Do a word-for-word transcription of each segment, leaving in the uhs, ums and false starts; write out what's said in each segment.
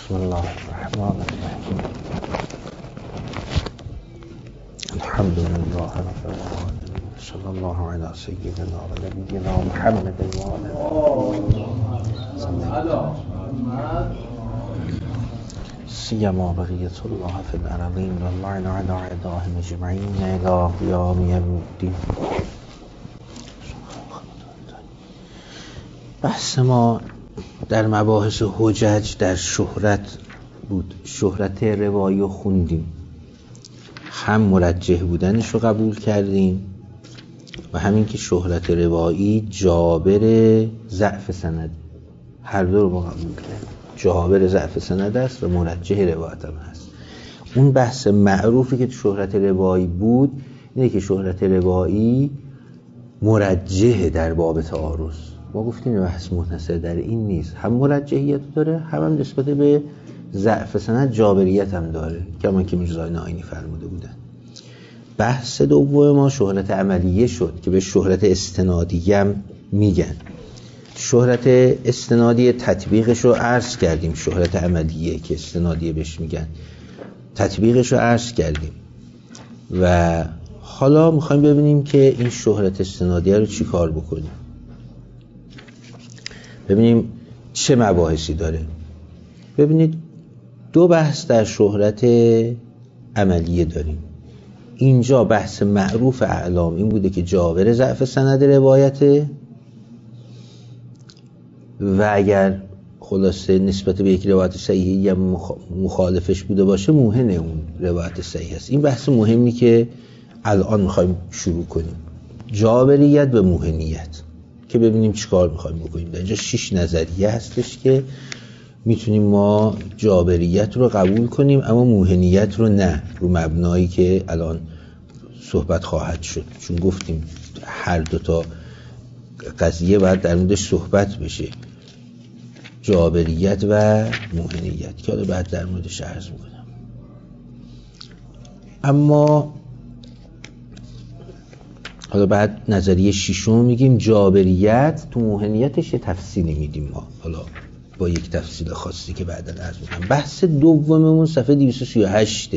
بسم الله الرحمن الرحیم. الحمد لله رب العالمین. صلی الله علی سیدنا و نبینا محمد و آله سیما بقیة الله فی الارضین و اللعن علی اعدائهم اجمعین الی قیام یوم الدین. بحث ما در مباحث حجج در شهرت بود. شهرت روایی رو خوندیم، هم مرجح بودنش رو قبول کردیم و همین که شهرت روایی جابر ضعف سند، هر دو رو ما قبول کردیم. جابر ضعف سند است و مرجح روایت هم هست. اون بحث معروفی که شهرت روایی بود اینه که شهرت روایی مرجح در باب تعارض. ما گفتیم بحث مختصر در این نیست، هم مرجحیت داره، هم, هم نسبت به ضعف سند جابریت هم داره، کما که میرزا نائینی فرموده بودن. بحث دوم ما شهرت عملیه شد که به شهرت استنادیه هم میگن. شهرت استنادیه تطبیقش رو عرض کردیم. شهرت عملیه که استنادیه بهش میگن تطبیقش رو عرض کردیم و حالا میخوایم ببینیم که این شهرت استنادیه رو چی کار بکنیم، ببینیم چه مباحثی داره. ببینید دو بحث در شهرت عملیه داریم. اینجا بحث معروف اعلام این بوده که جابر ضعف سند روایته و اگر خلاصه نسبت به یک روایت صحیحی یا مخالفش بوده باشه موهن اون روایت صحیح است. این بحث مهمی که الان میخوایم شروع کنیم، جابریت و موهنیت، که ببینیم چیکار میخوایم بکنیم. در اینجا شش نظریه هستش که میتونیم ما جابریت رو قبول کنیم اما موهنیت رو نه، رو مبنایی که الان صحبت خواهد شد. چون گفتیم هر دوتا قضیه باید در موردش صحبت بشه، جابریت و موهنیت، که حالا بعد در موردش عرض میکنم. اما حالا بعد نظریه ششم میگیم جابریت، تو موهنیتش یه تفصیلی میدیم ما، حالا با یک تفصیل خاصی که بعدا عرض میکنم. بحث دوممون صفحه دویست و سی و هشت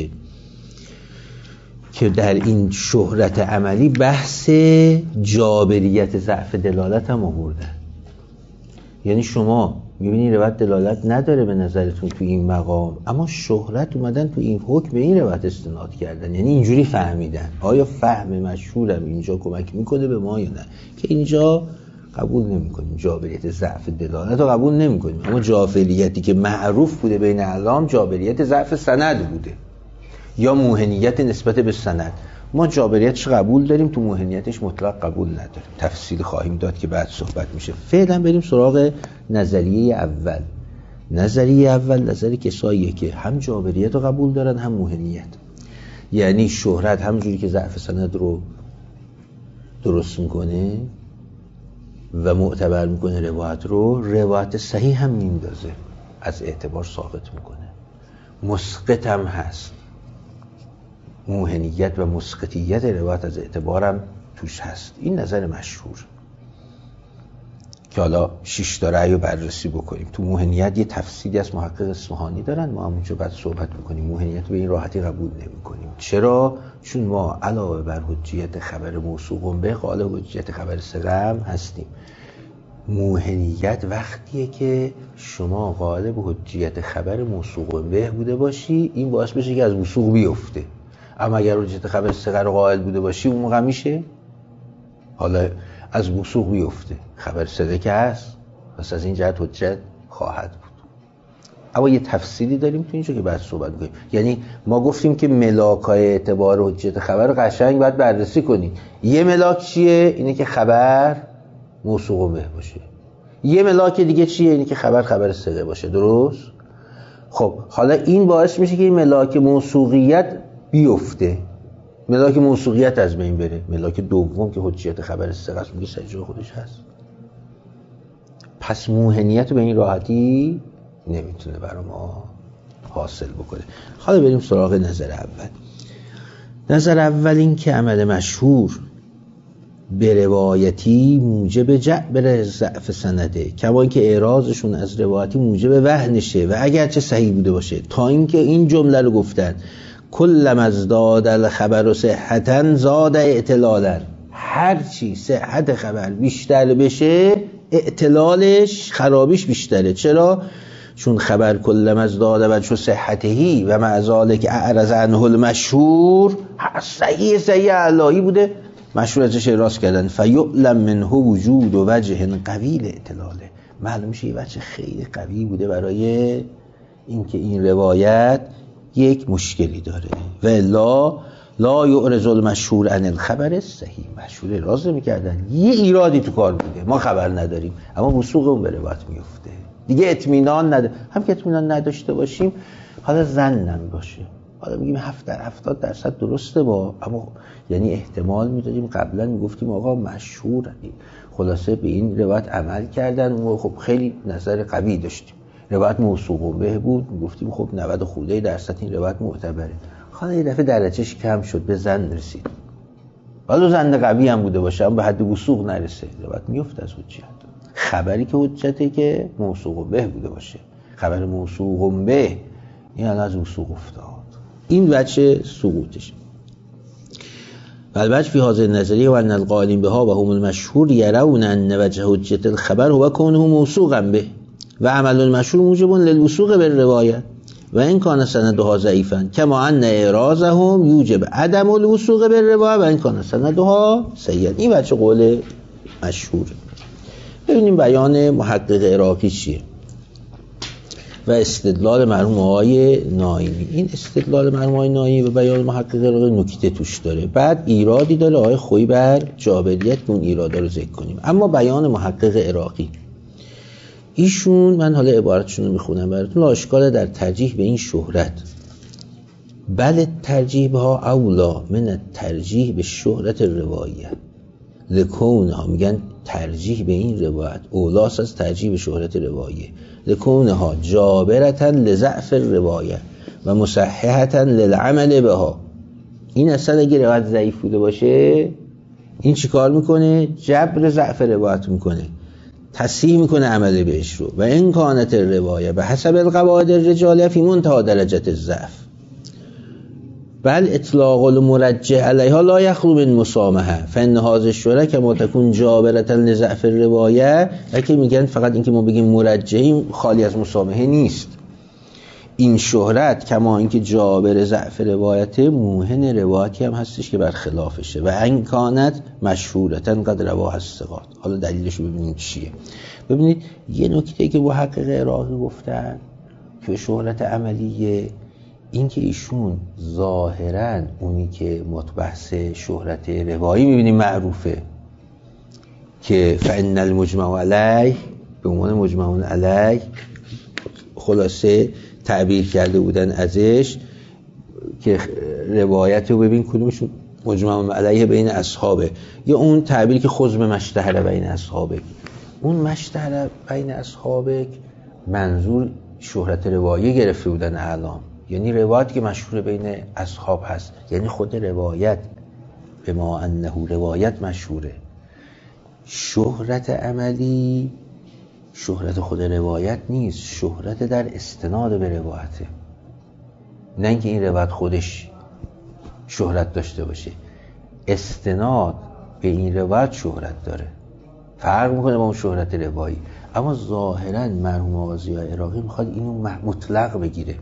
که در این شهرت عملی بحث جابریت ضعف دلالت هم آوردن. یعنی شما میبینی روایت دلالت نداره به نظرتون تو این مقام، اما شهرت اومدن تو این حکم به این روایت استناد کردن، یعنی اینجوری فهمیدن. آیا فهم مشهورم اینجا کمک میکنه به ما یا نه؟ که اینجا قبول نمیکنیم جابریت ضعف دلالت رو قبول نمیکنیم، اما جابریتی که معروف بوده بین اعلام جابریت ضعف سند بوده یا موهنیت نسبت به سند. ما جابریتش قبول داریم، تو موهنیتش مطلق قبول نداریم. تفصیل خواهیم داد که بعد صحبت میشه. فعلا بریم سراغ نظریه اول. نظریه اول نظری کساییه که هم جابریت رو قبول دارن هم موهنیت. یعنی شهرت همونجوری که ضعف سند رو درست میکنه و معتبر میکنه روایت رو، روایت صحیح هم میندازه، از اعتبار ثابت میکنه. مسقط هم هست، موهنیت و مسقطیت روایت از اعتبارم توش هست. این نظر مشهور که حالا شش تا رأی رو بررسی بکنیم. تو موهنیت یه تفصیلی از محقق اصفهانی دارن، ما همونجا بعد صحبت بکنیم. موهنیت به این راحتی قبول نمی کنیم. چرا؟ چون ما علاوه بر حجیت خبر موثوق به قائل حجیت خبر ثقه هستیم. موهنیت وقتیه که شما قائل به حجیت خبر موثوق به بوده باشی، این باعث بشه که از وثوق بیفته. اما اگر حجیت خبر ثقه رو قائل بوده باشی، اون موقع میشه حالا از وثوق بیفته. خبر ثقه که هست، پس از این جهت حجت خواهد بود. اما یه تفصیلی داریم تو اینجا که بعد صحبت کنیم. یعنی ما گفتیم که ملاکای اعتبار حجیت خبر رو قشنگ باید بررسی کنید. یه ملاک چیه؟ اینه که خبر موثوق به باشه. یه ملاک دیگه چیه؟ اینه که خبر خبر ثقه باشه. درست؟ خب حالا این باعث میشه که این ملاک موثوقیت بیفته، ملاک موثوقیت از بین بره. ملاک دوم که حجیت خبر ثقه است میگه سجا خودش هست. پس موهنیت به این راحتی نمیتونه برای ما حاصل بکنه. حالا بریم سراغ نظر اول. نظر اول این که عمل مشهور به روایتی موجب جعبر ضعف سنده، کما اینکه اعراضشون از روایتی موجب وهنشه و اگرچه صحیح بوده باشه. تا اینکه این جمله رو گفتن کلم ازداد الخبر صحتا زاد اعتلالا، هر چی صحت خبر بیشتر بشه اعتلالش خرابیش بیشتره. چرا؟ چون خبر کلم ازداد وجه صحتهی و مع ذلک اعرض عنه المشهور، صحیح صحیح علایی بوده، مشهور ازش اعراض کردن. فیعلم منه وجود و وجه قوی الاعتلاله، معلوم میشه یه وجه خیلی قوی بوده برای اینکه این روایت یک مشکلی داره. و الا لا یعرض المشهور عن الخبر صحیح، مشهور اعراض میکردن یه ایرادی تو کار بوده، ما خبر نداریم، اما وثوق اون به روایت میفته دیگه، اطمینان نده. هم که اطمینان نداشته باشیم، حالا ظنم باشه، حالا میگیم هفت در هفتاد درصد درسته با، اما یعنی احتمال میدادیم. قبلا میگفتیم آقا مشهور، خلاصه به این روایت عمل کردن و خب خیلی نظر قوی داشتیم. روایت موثوق به بود، میگفتیم خب نود خورده درصد این روایت معتبره. حالا یه دفعه درجهش کم شد، به ظن رسید، حالا ظن قوی هم بوده باشه اما به حد وثوق نرسه، روایت میفته از حجت. خبری که حجته که موثوق به بوده باشه، خبر موثوق به این الان از وثوق افتاد، این وجه سقوطش. البته فی هذه النظریه و ان القائلین بها و هم المشهور يرون ان وجه حجت الخبر هو كونه موثوقا به و عمل المشهور موجب للوثوق بالروایه و این کان سندها ضعیفا کما ان اعراضهم یوجب عدم الوثوق بالروایه و این کان سندها سیئا. این بچه قول مشهور. ببینیم بیان محقق عراقی چیه و استدلال مرحوم آقای ناینی. این استدلال مرحوم آقای ناینی و بیان محقق عراقی نکته توش داره، بعد ایرادی داره آقای خویی بر جابریت که اون ایرادا رو ذکر کنیم. اما بیان محقق عراقی ایشون، من حالا عبارتشون رو میخونم براتون، لا اشکال در ترجیح به این شهرت، بل ترجیح ها اولا من ترجیح به شهرت روایه لکونها، میگن ترجیح به این روایت اولاست از ترجیح به شهرت روایه، لکونها جابرتا لضعف روایه و مصححتا للعمل بها. این اصلا اگه روایت ضعیف بوده باشه این چی کار میکنه؟ جبر ضعف روایت میکنه، تصحیح میکنه عمل بهش رو. و این کانت روایه به حسب القواعد الرجاله فی منتهى درجه الضعف بل اطلاق المرجح علیها لا یخلو من مسامحه فان هذه الشهره کما تكون جابرة لضعف الروایه. اگه میگن فقط اینکه ما بگیم مرجحیم خالی از مسامحه نیست، این شهرت کما اینکه جابر ضعف روایت موهن روایتی هم هستش که برخلافشه. و ان کانت مشهورتا قد رواه الثقات. حالا دلیلش رو ببینیم چیه. ببینید یه نکته که محقق عراقی گفتن که شهرت عملیه، این که ایشون ظاهرا اونی که متبحث شهرت روایی میبینیم معروفه که فإن المجمع علیه به عنوان مجمع علیه خلاصه تعبیر کرده بودن ازش که روایت رو ببین کدومشون مجمع علیه بین اصحابه، یا اون تعبیری که خزم مشتهر بین اصحابه. اون مشتهر بین اصحابه منظور شهرت روایی گرفته بودن اعلام، یعنی روایت که مشهور بین اصحاب هست، یعنی خود روایت به ما انه روایت مشهوره. شهرت عملی شهرت خود روایت نیست، شهرت در استناد به روایته، نه اینکه این روایت خودش شهرت داشته باشه، استناد به این روایت شهرت داره، فرق میکنه با اون شهرت روایی. اما ظاهرا مرحوم آقا ضیاء عراقی میخواد اینو مطلق بگیره.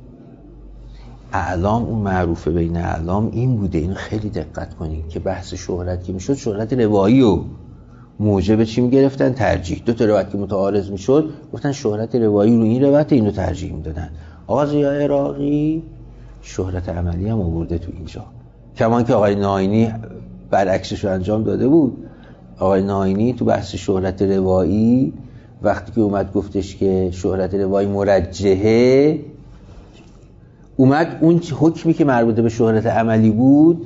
اعلام اون معروفه بین اعلام این بوده، اینو خیلی دقت کنید که بحث شهرت که میشد شهرت روایی و موجب چی میگرفتن؟ ترجیح. دو تا روایت که متعارض میشد گفتن شهرت روایی رو این روایت اینو ترجیح میدادن. آقا ضیاء عراقی شهرت عملی هم آورده تو اینجا، کمان که آقای ناینی برعکسش رو انجام داده بود. آقای ناینی تو بحث شهرت روایی وقتی که اومد گفتش که شهرت روایی مرجحه، اومد اون حکمی که مربوط به شهرت عملی بود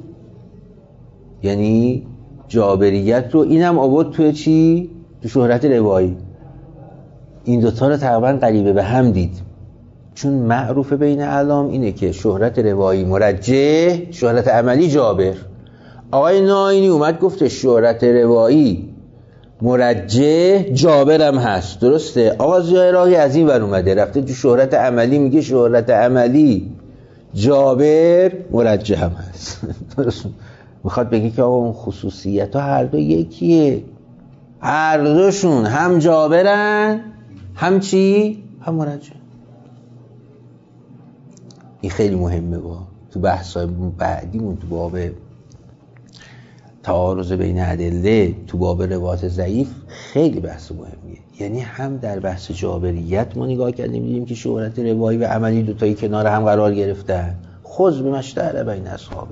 یعنی جابریت رو اینم آورد تو چی؟ تو شهرت روایی. این دوتا رو تقریبا قریبه به هم دید، چون معروفه بین اعلام اینه که شهرت روایی مرجح، شهرت عملی جابر. آقای ناینی اومد گفت شهرت روایی مرجح جابرم هست، درسته؟ آقا ضیاء عراقی از این ور اومده رفته تو شهرت عملی میگه شهرت عملی جابر مرجح هم هست. درست میخواد بگی که آقا اون خصوصیت ها هر دو یکیه، هر دوشون هم جابرن هم چی؟ هم مرجح. این خیلی مهمه با تو بحث‌های بعدیمون تو باب تعارض بین ادله، تو باب روایت ضعیف خیلی بحث مهمیه. یعنی هم در بحث جابریت ما نگاه کردیم دیدیم که شهرت روایی و عملی دوتایی کنار هم قرار گرفتن، خذ به مشتعل بین اصحابک،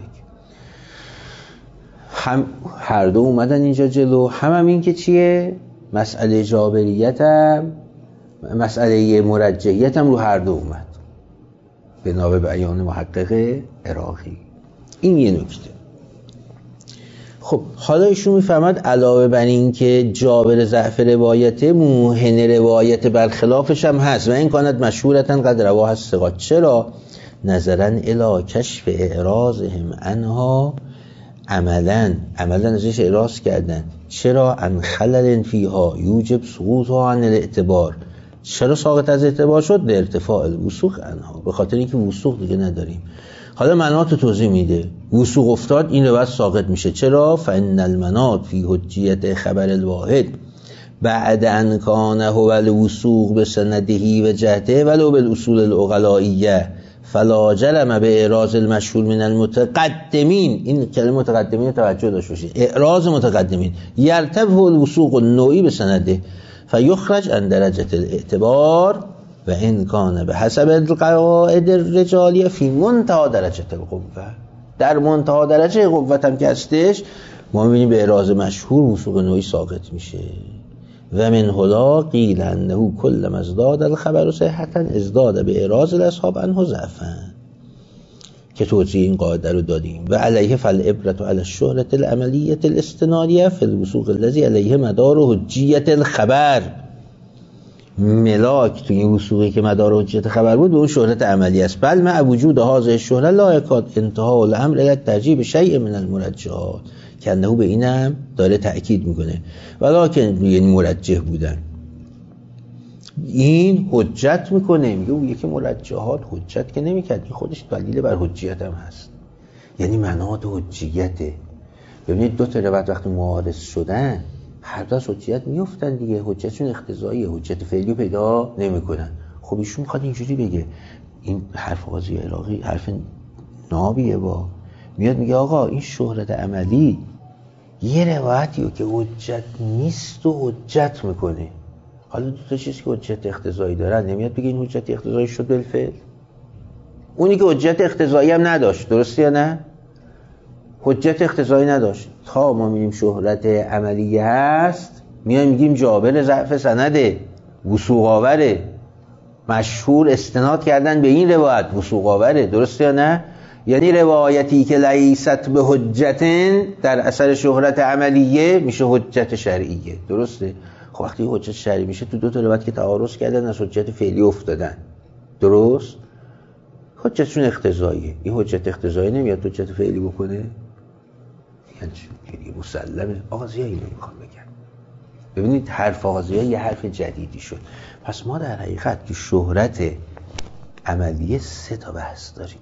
هم هر دو اومدن اینجا جلو، هم هم این که چیه؟ مسئله جابریت هم مسئله مرجحیت هم رو هر دو اومد به نام بیان محقق عراقی. این یه نکته. خب حالا ایشون میفهمد علاوه بر این که جابر ضعف روایت، موهن روایت برخلافش هم هست و این کانت مشهورتن قد رواه الثقات. چرا؟ نظرا الی کشف اعراضهم عنها، عملا عملا ازش اعراض کردن. چرا؟ ان خلل فیها یوجب سقوطها عن الاعتبار. چرا ساقط از اعتبار شد؟ به ارتفاع الوثوق عنها، به خاطر اینکه وثوق دیگه نداریم. حالا مناط توضیح میده. وثوق افتاد این رو بس ساقط میشه. چرا؟ فان المناط فی حجیت خبر الواحد بعد ان کان هو الوثوق بسنده و جهته ولو بالاصول العقلائیه فلا جرم به اعراض المشهور من المتقدمین. این کلمه متقدمین توجه داشته باشید. اعراض متقدمین یرتفع الوثوق النوعی بسنده فیخرج عن درجه الاعتبار و این کان به حسب القواعد الرجالیه فی منتها درجه القوه. در منتها درجه قوت هم که هستش ما میبینیم به اعراض مشهور وثوق نوعی ساقط میشه. و من هلا قیل انه کل ما ازداد الخبر صحتا ازداد به اعراض الاصحاب عنه ضعفا، که توضیح این قاعده رو دادیم. و علیه فالعبرة علی الشهرة العملیة الاستنادیه فی الوثوق الذی علیه مدار حجیت الخبر. ملاک تو این وثوقی که مدار حجیت خبر بود به اون شهرت عملی است. بل مع وجود هذه الشهرة لا یکاد انتهاء الامر الی ترجیح شیء من المرجحات، که انه به اینم داره تأکید میکنه ولکن یعنی مرجح بودن. این حجت میکنه، میگه اون یکی مرجحات حجت که نمیکرد، این خودش دلیل بر حجیت هم هست. یعنی مناط حجیته. ببینید دو تا روایت وقتی معارض شدن هر دو از حجیت میافتن دیگه، حجتشون اقتضاییه، حجت فعلی پیدا نمیکنن. خب ایشون میخواد اینجوری بگه. این حرف قاضی عراقی حرف نابیه، با میاد میگه آقا این شهرت عملی یه روایتیو که حجت نیست و حجت میکنه. حالا دو تا چیزی که حجت اقتضایی دارن نمیاد بگه این حجت اقتضایی شد بالفعل. اونی که حجت اقتضایی هم نداشت، درسته یا نه؟ حجت اقتضایی نداشت تا ما میگیم شهرت عملی هست، میایم میگیم جابر ضعف سنده، وثوق آوره، مشهور استناد کردن به این روایت وثوق آوره، درسته یا نه؟ یعنی روایتی که لیست به حجتن در اثر شهرت عملیه میشه حجت شرعیه، درسته؟ خب وقتی حجت شرعی میشه تو دو تا روایت که تعارض کردن از حجت فعلی افتادن، درست؟ حجتشون اقتضاییه. این حجت اقتضایی نمیاد حجت فعلی بکنه، یعنی مسلمه. آقا ضیاء اینو میخوام بگم. ببینید حرف آقا ضیاء یه حرف جدیدی شد. پس ما در حقیقت تو شهرت عملیه سه تا بحث داریم.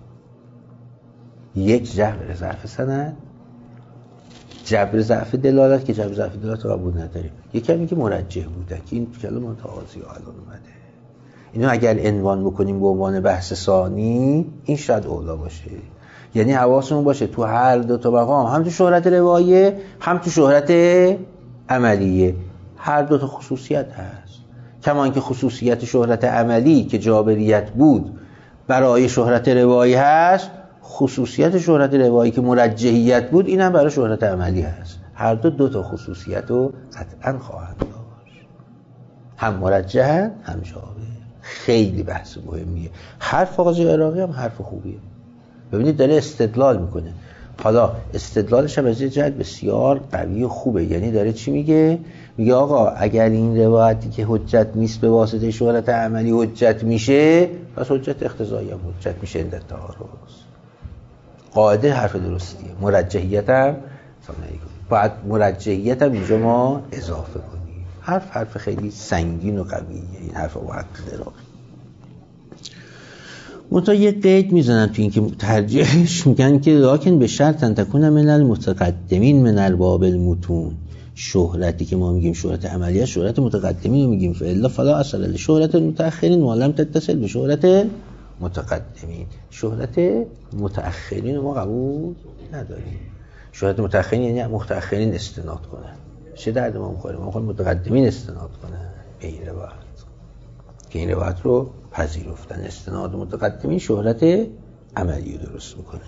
یک جبر ضعف سند، جبر ضعف دلالت که جبر ضعف دلالت رو قبول نداریم. یکی هم که مرجح بوده که این کلمه متعاضی الان اومده. اینو اگر عنوان بکنیم به عنوان بحث ثانی این شاید اولا باشه. یعنی حواسمون باشه تو هر دو تا مقام، هم تو شهرت روایه هم تو شهرت عملیه، هر دو تا خصوصیت هست. کما اینکه خصوصیت شهرت عملی که جابریت بود برای شهرت روایی هست، خصوصیت شهرت روایی که مرجحیت بود این هم برای شهرت عملی هست. هر دو دو تا خصوصیت رو قطعا خواهند داشت، هم مرجح هم جابر. خیلی بحث مهمیه. حرف آقای عراقی هم حرف خوبیه. ببینید داره استدلال میکنه. حالا استدلالش هم از یه جهت بسیار قوی و خوبه. یعنی داره چی میگه؟ میگه آقا اگر این روایتی که حجت نیست به واسطه شهرت عملی حجت میشه، پس حجت اقتضایی هم حجت میشه. این تعارض قاعده حرف درستیه. مرجحیت هم سامعی کنیم. باید مرجحیت هم اینجا ما اضافه کنیم. حرف حرف خیلی سنگین و قویه این حرف محقق عراقی. منتها یه قید میزنن تو این که ترجیحش میگن که لاکن به شرط ان تکون من المتقدمین من ارباب المتون. شهرتی که ما میگیم شهرت عملیه، شهرت متقدمین رو میگیم، فالا فلا اصل له. شهرت متأخرین معلم تتصل به شهرت متقدمین. شهرت متأخرین ما قبول نداریم. شهرت متأخرین یعنی متأخرین استناد کنن. چه درد ما میخوره؟ ما میخوایم متقدمین استناد کنن به این روایت که این روایت رو پذیرفتن. استناد متقدمین شهرت عملی رو درست میکنه.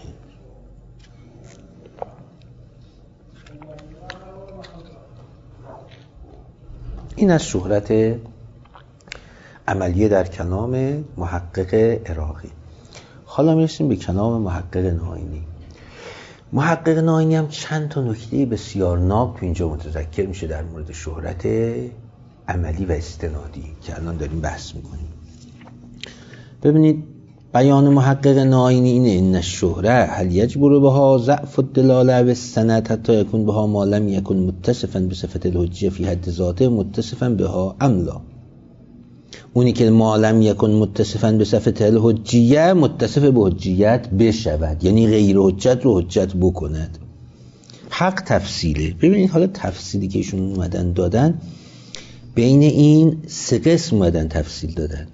این از شهرت عملیه در کلام محقق عراقی. حالا میرسیم به کلام محقق ناینی. محقق ناینی هم چند تا نکته بسیار ناب تو اینجا متذکر میشه در مورد شهرت عملی و استنادی که الان داریم بحث میکنیم. ببینید بیان محقق ناینی اینه: ان الشهره هل یجبر بها ضعف الدلاله و السند حتی یکون بها ما لم یکن متصفا بصفت الحجیه فی حد ذاته متصفا بها ام لا. اونی که ما لم یکن متصفا بصفت الحجیه متصف به حجیت بشود، یعنی غیر حجت رو حجت بکند. حق تفصیله. ببینید حالا تفصیلی که ایشون اومدن دادن، بین این سه قسم اومدن تفصیل دادن.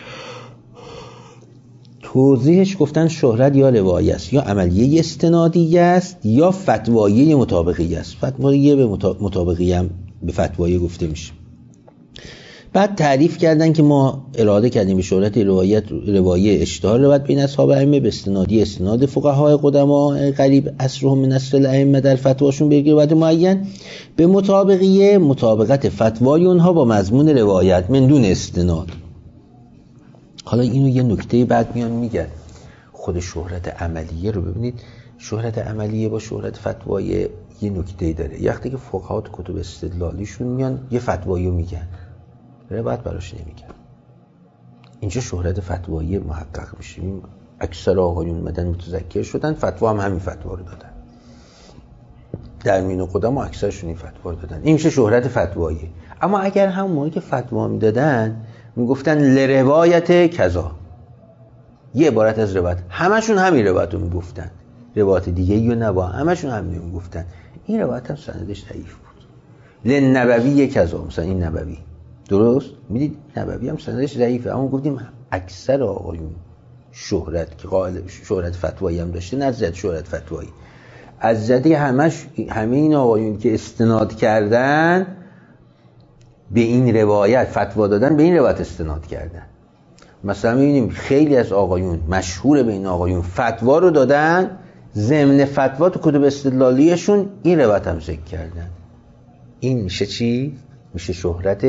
توضیحش گفتن شهرت یا روایه است، یا عملیه استنادیه است، یا فتوایه مطابقیه است. فتوایه به مطابقیه هم به فتوایه گفته میشه. بعد تعریف کردن که ما اراده کردیم به شهرت روایت روایه اشتهار روایت بین اصحاب ائمه به استنادی استناد فقهای قدما قریب عصرهم من عصر الائمه در فتواشون به روایت معین، به مطابقیه مطابقت فتوای اونها با مضمون روایت من دون استناد. حالا اینو یه نکته بعد میان میگن. خود شهرت عملیه رو ببینید، شهرت عملیه با شهرت فتوای یه نکته داره. وقتی که فقها تو کتب استدلالیشون میان یه فتوایی میگن، روایت براش نمیگن. اینجا شهرت فتوایی محقق میشه. اکثر آقایون اومدن متذکر شدن، فتوا هم همین فتوا رو دادن. در مین قدما اکثرشون این فتوا رو دادن. این میشه شهرت فتوایی. اما اگر همون موقعی که فتوا میدادن میگفتن لروایت کذا، یه عبارت از روایت، همشون همین روایت رو میگفتن، روایت دیگه یا نبا، همشون همین میگفتن، این روایت هم سندش ضعیف بود. لنبوی کذا، مثلا این نبوی، درست میدید نبوی هم سندش ضعیفه. اما گفتیم اکثر آقایون شهرت که قائل شهرت فتوایی هم داشته، نه زیاد شهرت فتوایی، از زدی همش همه این آقایون که استناد کردن به این روایت، فتوا دادن به این روایت استناد کردن. مثلا می‌بینیم خیلی از آقایون مشهور به این آقایون فتوا رو دادن، ضمن فتوا تو کتب استدلالیشون این روایت هم ذکر کردن. این میشه چی؟ میشه شهرت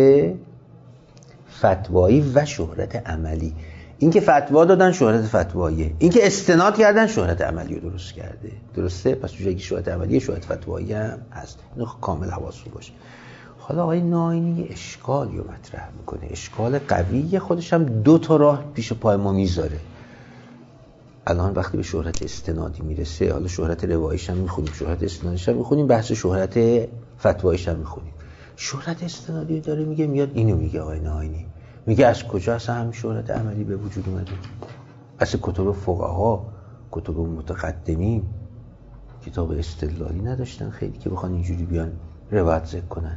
فتوایی و شهرت عملی. این که فتوا دادن شهرت فتواییه، این که استناد کردن شهرت عملی رو درست کرده. درسته؟ پس تو جایی شهرت عملیه شهرت فتوایی هم هست. اینو کامل حواستون باشه. حالا آقای ناینی اشکالی رو مطرح میکنه، اشکال قویه، خودش هم دو تا راه پیش پای ما میذاره. الان وقتی به شهرت استنادی میرسه، حالا شهرت رواییش هم میخونیم، شهرت استنادیش هم میخونیم، بحث شهرت فتواییش هم میخونیم. شهرت استنادی داره میگه، میاد اینو میگه آقای ناینی، میگه از کجا اصلا همین شهرت عملی به وجود اومده؟ اصلا کتب فقها، کتب متقدمین کتاب استدلالی نداشتن خیلی که بخوان اینجوری بیان روایت ذکر کنن.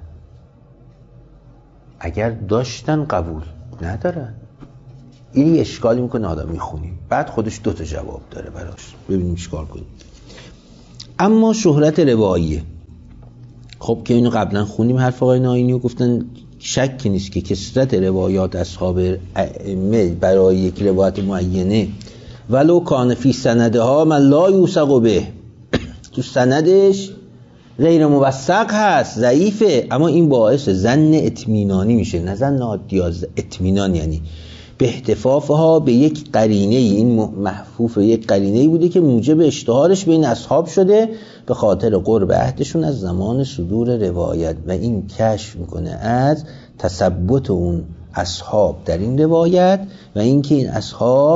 اگر داشتن قبول ندارن. این اشکالی میکنه آدم میخونیم، بعد خودش دو تا جواب داره براش، ببینیم چیکار کنیم. اما شهرت رواییه، خب که اینو قبلا خونیم حرف آقای ناینی و گفتن شک نیست که کثرت روایات اصحاب ائمه برای یک روایت معینه ولو کان فی سندها من لا یوثق به، تو سندش غیر موثق هست، ضعیفه، اما این باعث ظن اطمینانی میشه، نه ظن عادی، اطمینان، یعنی به احتفافها به یک قرینه، این محفوف یک قرینه بوده که موجب اشتهارش بین اصحاب شده به خاطر قرب عهدشون از زمان صدور روایت، و این کشف میکنه از تثبت اون اصحاب در این روایت و اینکه این اصحاب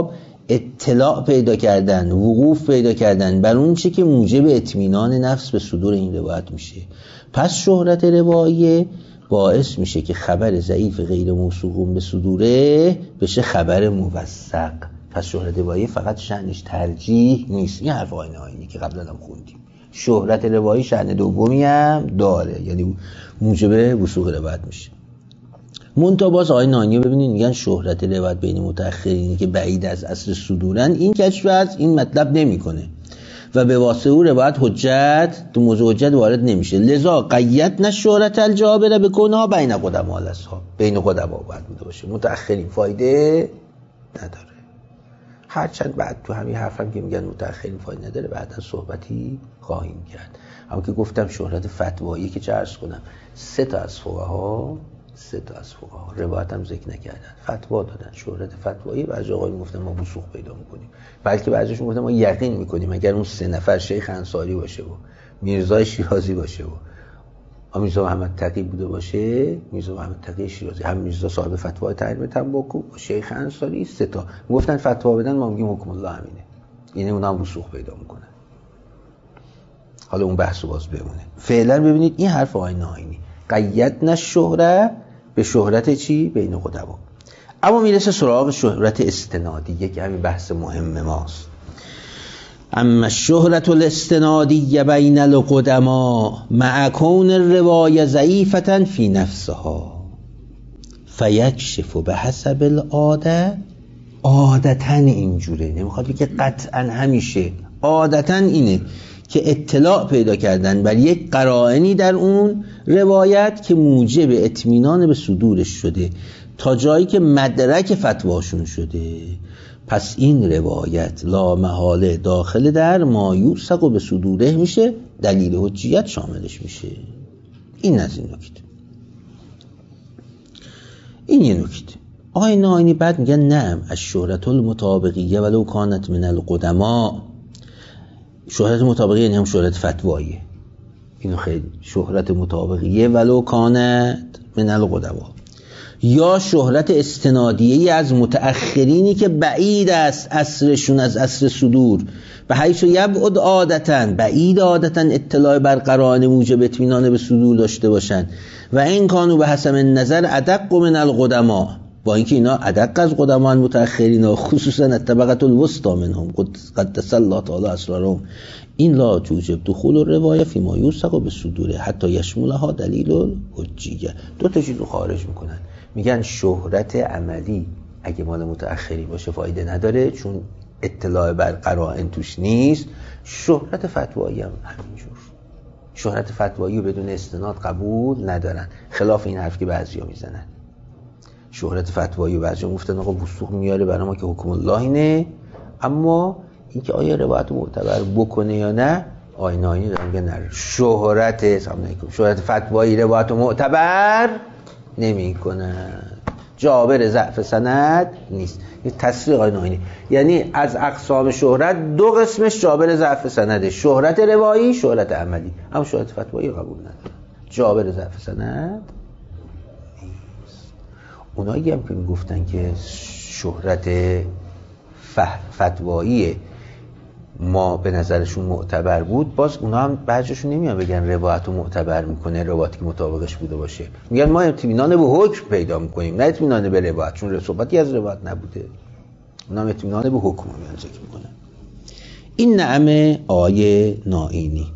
اطلاع پیدا کردن، وقوف پیدا کردن بر اون چی که موجب اطمینان نفس به صدور این روایت میشه. پس شهرت روایه باعث میشه که خبر ضعیف غیر موثوق به صدوره بشه خبر موثق. پس شهرت روایه فقط شأنش ترجیح نیست. این حرف آقای ناینی که قبلا هم خوندیم. شهرت روایی شأن دومی هم داره، یعنی موجب وثوق روایت میشه. منتها باز آقای ناینی ببینید میگن شهرت روایت بین متأخرینی که بعید از عصر صدورن این کشف از این مطلب نمیکنه و به واسطه او روایت حجت تو موضوع حجت وارد نمیشه. لذا قیدنا شهرت الجابر به کونها بین قدما الاصحاب، بین قدما باید بوده باشه، متأخرین فایده نداره. هرچند بعد تو همین حرفم که میگن متأخرین فایده نداره بعدا صحبتی خواهیم کرد. اما که گفتم شهرت فتوایی که چه عرض کنم سه تا از فقها سه تا از فقها روایت هم ذکر نکردن، فتوا دادن. شهرت فتوایی بعضی آقایون میگفتن ما وثوق پیدا میکنیم، بلکه بعضیشون میگفتن ما یقین میکنیم اگر اون سه نفر شیخ انصاری باشه و میرزا شیرازی باشه و میرزا محمد تقی بوده باشه، میرزا محمد تقی شیرازی، هم میرزا صاحب فتوای تحریم تنباکو و شیخ انصاری، سه تا میگفتن فتوا بدن، ما میگیم حکم الله همینه، یعنی اونها هم وثوق پیدا میکنن. حالا اون بحث باز بمونه. فعلا ببینید این حرف آقای ناینی قیدنا الشهره به شهرت چی؟ بین قدما. اما میرسه سراغ شهرت استنادیه که همین بحث مهم ماست. اما الشهرت الاستنادیه بین القدما مع کون الروايه ضعیفه فی نفسها فیکشف بحسب العاده. عادتا اینجوره، نمیخواد بگه قطعا همیشه، عادتا اینه که اطلاع پیدا کردن بر یک قرائنی در اون روایت که موجب اطمینان به صدورش شده تا جایی که مدرک فتواشون شده. پس این روایت لا محاله داخل در ما یوثق به صدوره میشه، دلیل حجیت شاملش میشه. این از این نکته. این یه نکته. آقای ناینی بعد میگن نعم الشهرة المطابقیه ولو کانت من القدما. شهرت مطابقیه یعنی هم شهرت فتواییه. اینو خیلی شهرت مطابقیه ولو کانت من القدما، یا شهرت استنادیه از متأخرینی که بعید است عصرشون از عصر صدور، به حیث یبعد عادتاً، بعید عادتاً اطلاع بر قرائن موجب اطمینان به صدور داشته باشن و این کانو به حسب نظر ادق من القدما، با اینکه اینا ادق از قدمان متأخرین و خصوصا الطبقه الوسطى منهم قدس الله تعالی اسرارهم، این لا توجب دخول الروایه فی ما یوثق به صدوره حتی یشملها دلیل الحجیه. دو تا چیزو خارج میکنن، میگن شهرت عملی اگه مال متأخری باشه فایده نداره چون اطلاع بر قرائن توش نیست. شهرت فتوایی هم همینجور، شهرت فتوایی بدون استناد قبول ندارن، خلاف این حرف که بعضیا میزنن. شهرت فتوایی بعضیا گفتن آقا وثوق میاره برای ما که حکم الله اینه، اما اینکه آیا روایت معتبر بکنه یا نه آقای ناینی دارن میگن نه. شهرت سلام علیکم شهرت فتوایی روایت معتبر نمیکنه، جابر ضعف سند نیست. این تصریح آقای ناینی، یعنی از اقسام شهرت دو قسمش جابر ضعف سنده، شهرت روایی، شهرت عملی. هم شهرت فتوایی قبول نداره، جابر ضعف سند نیست. اونایی هم که میگفتن که شهرت فتوایی ما به نظرشون معتبر بود، باز اونا هم بعضیشون نمیان بگن روایت رو معتبر میکنه، روایتی که مطابقش بوده باشه، میگن ما اطمینان به حکم پیدا میکنیم نه اطمینان به روایت، چون صحبتی از روایت نبوده. اونا هم اطمینان به حکم میان ذکر میکنن. این نعمه آیه ناینی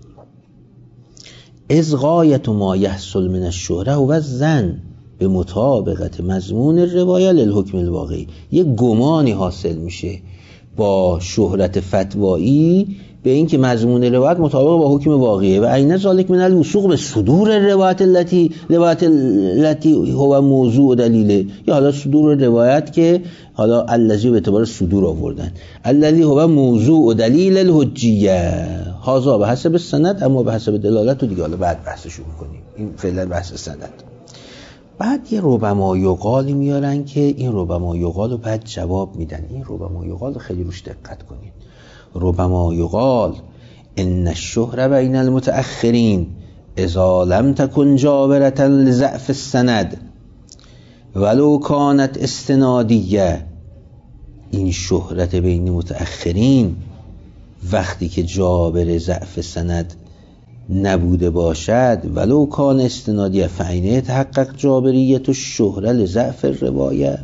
از غایت ما یحصل من الشهره و الظن به مطابقت مضمون روایه للحکم الواقعی. یه گمانی حاصل میشه با شهرت فتوایی به این که مضمون روایت مطابق با حکم واقعیه. و عین ذالک من الوثوق به صدور روایت التي روایت التي هو موضوع دلیله، یا حالا صدور روایت که حالا الذی به اعتبار صدور آوردن، الذی هو موضوع دلیل الحجیه، هذا به حسب سند، اما به حسب دلالت و دیگه حالا بعد بحثشو می‌کنیم. این فعلا بحث سند. بعد یه ربما یقالی میارن که این ربما یقال رو بعد جواب میدن. این ربما یقال رو خیلی روش دقت کنید. ربما یقال ان الشهر بین المتأخرین اذا لم تكن جابرة لضعف السند ولو كانت استنادیه این شهرت بین متأخرین وقتی که جابر ضعف سند نبوده باشد ولو کان استنادی فعینه تحقق جابریت و شهرت لضعف روایه.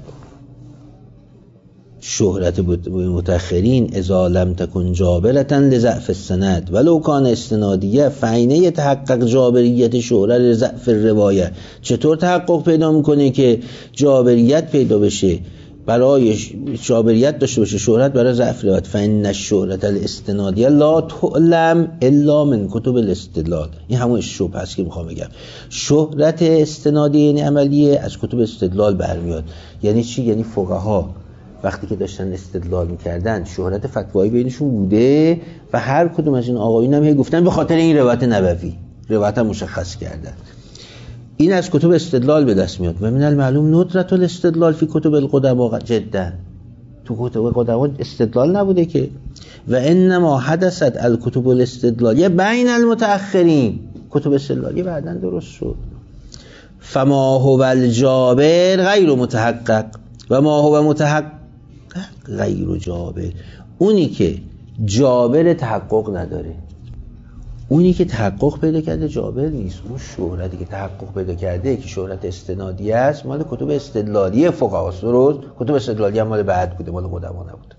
شهرت متأخرین اذا لم تکن جابرة لضعف السند ولو کان استنادیه فعینه تحقق جابریت شهرت لضعف روایه. چطور تحقق پیدا میکنه که جابریت پیدا بشه، برای جابریت داشته باشه شهرت برای ضعف روایت؟ فإن الشهرة الاستنادیه لا تعلم الا من کتب الاستدلال. این همون شبهه است که میخوام بگم. شهرت استنادی یعنی عملیه، از کتب استدلال برمیاد. یعنی چی؟ یعنی فقها وقتی که داشتن استدلال میکردن شهرت فتوایی بینشون بوده و هر کدوم از این آقایون هم گفتن به خاطر این روایت نبوی، روایت هم مشخص کردن. این از کتب استدلال به دست میاد. و من المعلوم ندرت الاستدلال فی کتب القدما جدا. تو کتب قدما استدلال نبوده که. و انما حدثت الکتب الاستدلالیه بین المتأخرین. کتب استدلالیه بعداً درست شد. فما هو الجابر غیر متحقق و ما هو متحقق غیر جابر. اونی که جابر تحقق نداره، اونی که تحقق پیدا کرده جابر نیست. اون شهرتی که تحقق پیدا کرده که شهرت استنادی است مال کتب استدلالی فقهاست. درست؟ کتب استدلالی هم مال بعد بوده، مال قدما نبوده.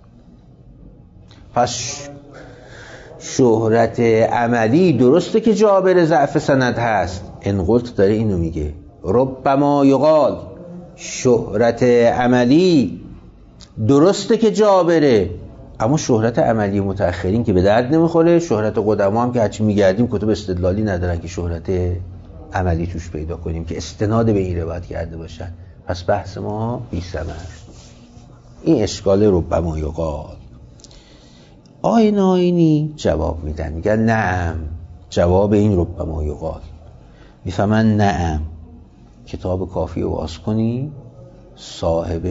پس شهرت عملی درسته که جابر ضعف سند هست. انقلت داره اینو میگه. ربما یقال شهرت عملی درسته که جابره، اما شهرت عملی متأخرین که به درد نمیخوره. شهرت قدما هم که هرچی میگردیم کتب استدلالی ندارن که شهرت عملی توش پیدا کنیم که استناد به این روایت کرده باشن. پس بحث ما بی ثمر. این اشکال ربما یقال. آین آینی جواب میدن، میگن نعم. جواب این ربما یقال میفهمن نعم. کتاب کافی رو باز کنی، صاحب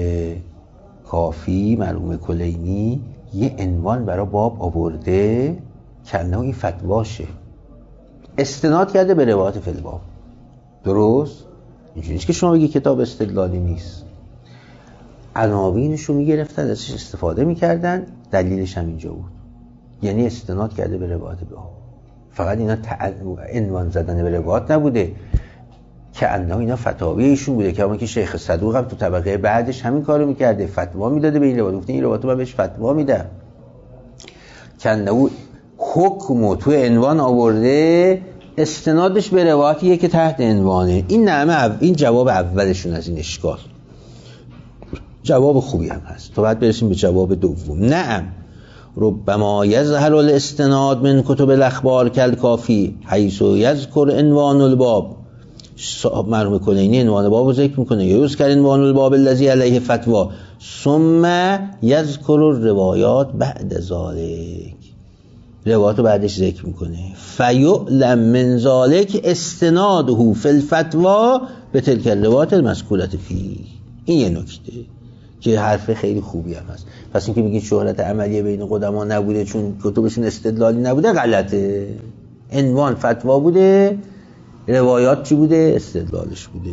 کافی مرحوم کلینی یه عنوان برای باب آورده کنه این فتواشه، استناد کرده به روایت فی الباب. درست؟ اینجوری نیست که شما بگی کتاب استدلالی نیست. عناوینش رو میگرفتن ازش استفاده میکردن، دلیلش هم اینجا بود. یعنی استناد کرده به روایت باب. فقط اینا عنوان زدن به روایت نبوده که انها اینا فتاوی ایشون بوده که همون که شیخ صدوق هم تو طبقه بعدش همین کارو میکرده، فتوا میداده به این روایت. گفته این روایت من بهش فتوا میدم. که انه حکمو تو عنوان آورده، استنادش به روایتیه که تحت عنوانه. این نعمه این جواب اولشون از این اشکال. جواب خوبی هم هست. تو بعد برسیم به جواب دوم. نعم ربما یظهر الاستناد من کتب الاخبار کل کافی حیث یذکر عنوان الباب. مرحوم کلینی عنوان باب رو ذکر میکنه، یذکر عنوان الباب الذی علیه فتوا ثم یذکر الروایات بعد ذلک. روایات رو بعدش ذکر میکنه. فیعلم من ذلک استناده فی الفتوا به تلک الروایات المذکورة فیه. این یه نکته که حرف خیلی خوبی هم هست. پس اینکه میگید شهرت عملیه بین قدما نبوده چون کتبشون استدلالی نبوده غلطه. عنوان فتوا بوده، روایات چی بوده؟ استدلالش بوده.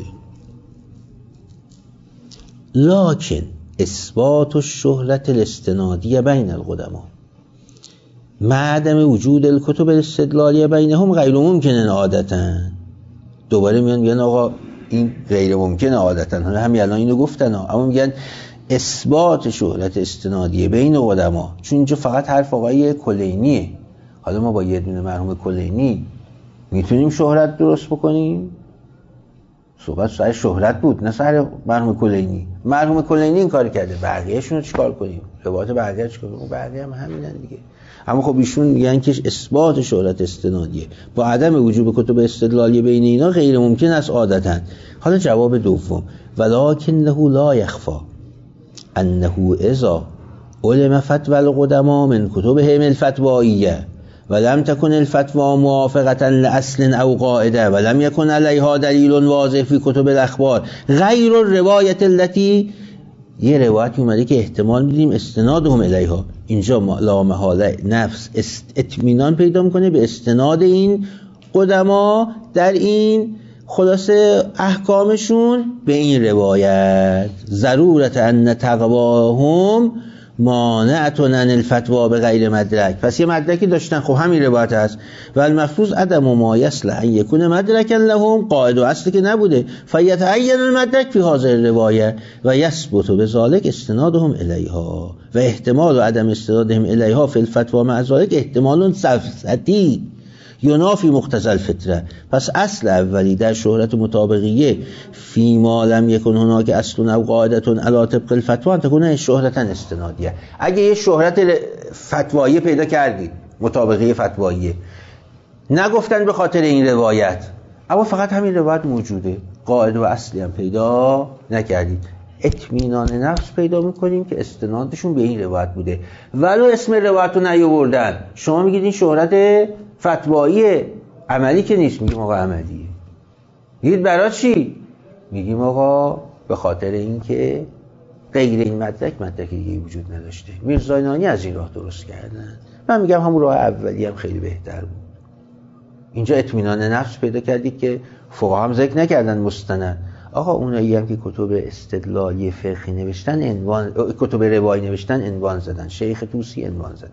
لکن اثبات الشهرت الاستنادیه بین القدما مع عدم وجود الکتب الاستدلالیه بینهم غیر ممکنه عادتاً. دوباره میان میگن آقا این غیر ممکنه عادتاً. همین الان اینو گفتن ها. اما میگن اثبات شهرت استنادیه بین قدما، چون اینجا فقط حرف آقای کلینیه. حالا ما با یه دونه مرحوم کلینی میتونیم شهرت درست بکنیم؟ صحبت سر شهرت بود نه سر مرحوم کلینی. مرحوم کلینی این کار کرده، بقیه‌شون رو چیکار کنیم؟ روایت بقیه چیکار کنیم؟ بقیه هم همینن دیگه. اما خب ایشون میگن که اثبات شهرت استنادیه با عدم وجود کتب استدلالی بین اینا غیر ممکن است عادتاً. حالا جواب دوم، ولکنه لا یخفی انه اذا علم فتوى القدما من کتبهم الفتوائیه ولم تكن الفتوى موافقة لأصل أو قاعدة ولم يكن عليها دليل واضح في كتب الأخبار غير الرواية التي یه روایتی اومده که احتمال میدیم استنادهم الیها. اینجا لا محاله نفس اطمینان پیدا میکنه به استناد این قدما در این خلاصه احکامشون به این روایت. ضرورت ان تقواهم مانعتون عن الفتوا به غیر مدرک. پس یه مدرکی داشتن، خب همین روایت هست. و المفروض عدم ما یصلح ان یکون مدرکا لهم، قاعد و اصلی که نبوده، فیتعین المدرک فی هذه الروایه و یثبت بذلک استنادهم الیها و احتمال و عدم استنادهم الیها فی الفتوا مع ذلک احتمال سفسطی ینافی مقتضی الفطره. پس اصل اولی در شهرت مطابقیه فی ما لم یکن هناک اصل او قاعدة علی طبق الفتوا ان تكون شهرتا استنادیه. اگه یه شهرت فتوایی پیدا کردید، مطابقیه فتواییه، نگفتن به خاطر این روایت، اما فقط همین روایت موجوده، قاعده و اصلی هم پیدا نکردید، اطمینان نفس پیدا میکنیم که استنادشون به این روایت بوده، ولو اسم روایت رو نیاوردن. شما میگید این شهرت فتوایی عملی که نیست، میگیم آقا عملیه. میگید برای چی؟ میگیم آقا به خاطر اینکه غیر این مدرک مدرک دیگه وجود نداشته. میرزاینانی از این راه درست کردن. من میگم همون راه اولی هم خیلی بهتر بود. اینجا اطمینان نفس پیدا کردید که فقها هم ذکر نکردن مستند. آقا اونایی هم که کتب استدلالی فقهی نوشتن عنوان، کتب روایی نوشتن عنوان زدن. شیخ طوسی عنوان زد،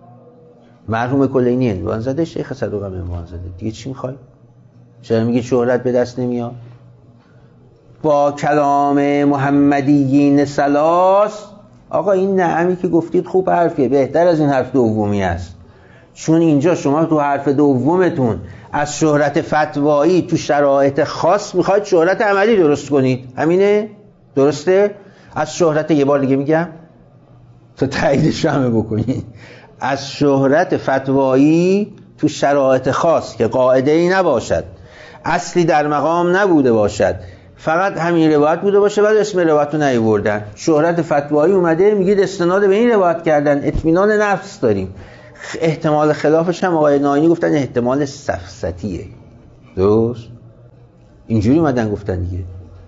مرحوم کلینی عنوان زده، شیخ صدوق هم عنوان زده. دیگه چی میخوای؟ چرا میگی شهرت به دست نمیاد؟ با کلام محمدیین سلاس، آقا این نعمی که گفتید خوب حرفیه، بهتر از این حرف دومی است. چون اینجا شما تو حرف دومتون از شهرت فتوایی تو شرایط خاص میخواید شهرت عملی درست کنید. همینه؟ درسته؟ از شهرت، یه بار دیگه میگم تا تاییدش هم بکنید، از شهرت فتوایی تو شرایط خاص که قاعده ای نباشد، اصلی در مقام نبوده باشد، فقط همین روایت بوده باشه، بعد اسم روایت رو نیاوردن، شهرت فتوایی اومده، میگید استناد به این روایت کردن، اطمینان نفس داریم. احتمال خلافش هم آقای ناینی گفتن احتمال سفسطیه. درست؟ اینجوری اومدن گفتن دیگه.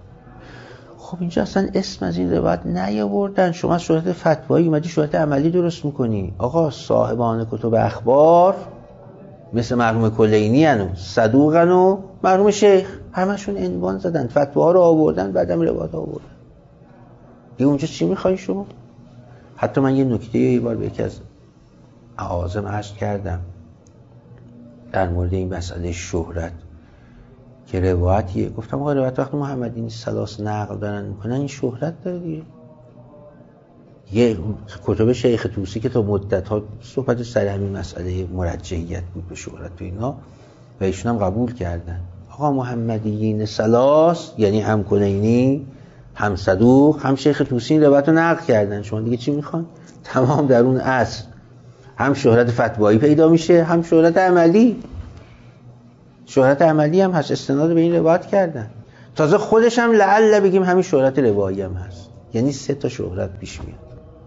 خب اینجا اصلا اسم از این روایت نیاوردن، شما شهرت فتوایی اومدی شهرت عملی درست میکنی. آقا صاحبان کتب اخبار مثل مرحوم کلینی انو صدوقن و مرحوم شیخ همشون عنوان زدن، فتوا رو آوردن، بعدم روایت آوردن. دیگه اونجا چی میخوایی شما؟ حتی من یه نکته یه بار به یکی از اعاظم عرض کردم در مورد این مسئله شهرت که روایتیه، گفتم آقا روایت وقتی محمدین سلاس نقل دارن میکنن این شهرت داره دیگه. یه کتب شیخ طوسی که تا مدت ها صحبت سر همین مسئله مرجحیت بود به شهرت و اینا، و ایشون هم قبول کردن. آقا محمدین سلاس یعنی هم کلینی، هم صدوق، هم شیخ طوسی این روایت رو نقل کردن. شما دیگه چی میخوان؟ تمام در اون اصل هم شهرت فتوایی پیدا میشه، هم شهرت عملی. شهرت عملی هم هست، استناد به این روایت کردن. تازه خودش هم لعل بگیم همین شهرت روایی هم هست، یعنی سه تا شهرت پیش میاد.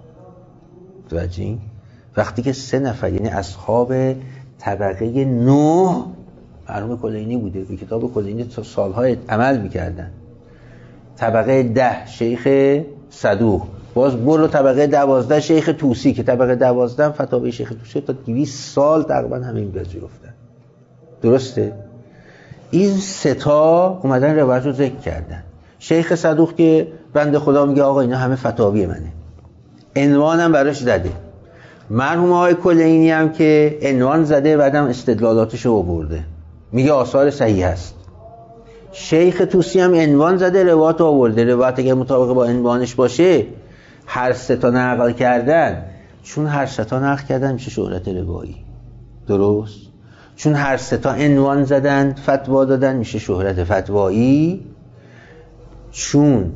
توجهین؟ وقتی که سه نفر یعنی اصحاب طبقه نه، مرحوم کلینی بوده، به کتاب کلینی تا سالهای عمل میکردن، طبقه ده شیخ صدوق، باز برو طبقه دوازده شیخ طوسی که طبقه دوازده فتاوی شیخ طوسی تا دویست سال تقریبا همین پذیرفتن. درسته؟ این سه تا اومدن روایت رو ذکر کردن. شیخ صدوق که بنده خدا میگه آقا اینا همه فتاوی منه، عنوانم براش زده. مرحوم آقای کلینی هم که عنوان زده، بعدم استدلالاتش رو آورده، میگه آثار صحیح هست. شیخ طوسی هم عنوان زده، روایت آورده. روایت اگه مطابق با عنوانش باشه، هر سه تا نقل کردن، چون هر سه تا نقل کردن میشه شهرت روایی. درست؟ چون هر سه تا عنوان زدن، فتوا دادن، میشه شهرت فتوایی. چون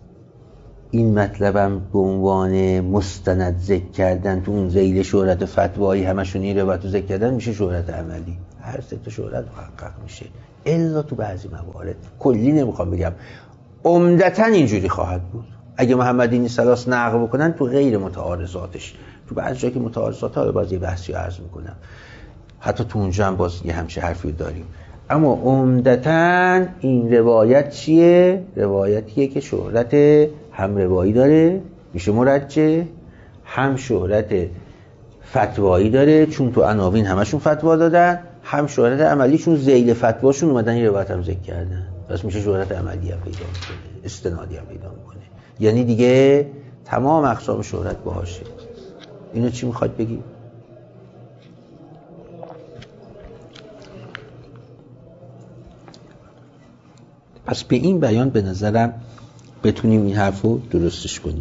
این مطلبم به عنوان مستند ذکر کردن تو اون ذیل شهرت فتوایی، همشون این روایت رو ذکر کردن، میشه شهرت عملی. هر سه تا شهرت محقق میشه، الا تو بعضی موارد، کلی نمیخوام بگم، عمدتاً اینجوری خواهد بود. اگه محمدین سلاس نقل بکنن تو غیر متعارضاتش، تو بعضی جایی که متعارضات ها رو باز یه بحثی عرض میکنم، حتی تو اونجا هم باز یه همچه حرفی داریم، اما عمدتاً این روایت چیه؟ روایتیه که شهرت هم روایی داره، میشه مرجح، هم شهرت فتوایی داره، چون تو عناوین همشون فتوا دادن، هم شهرت عملی، چون ذیل فتواشون اومدن این روایت هم ذکر کردن، پس میشه شهرت عملی هم پیدا میکنه، استنادی هم پیدا میکنه. یعنی دیگه تمام اقسام شهرت باهاشه. اینو چی میخواد بگی؟ پس به این بیان به نظرم بتونیم این حرفو درستش کنیم.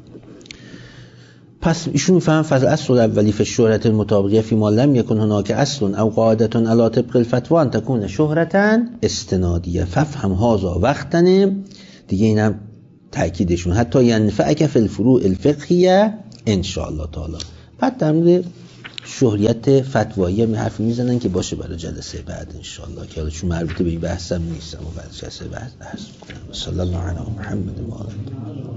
پس ایشون میفهم فضل اصل اولی فی شهرت المطابقیه فی ما لم یکن هناک اصل او قاعدة علی طبق الفتوى ان تكون شهرتا استنادیه ففهم هذا وقتن دیگه اینم تاکیدشون حتی ینفعک فی الفروع الفقهیه ان شاء الله تعالی. بعد در مورد شهریت فتوایی هم حرف میزنن که باشه برای جلسه بعد ان شاء الله، که حالا چون مربوط به این بحثم نیستم و بعد جلسه بعد بحث میکنم. صلی الله علی محمد و آله.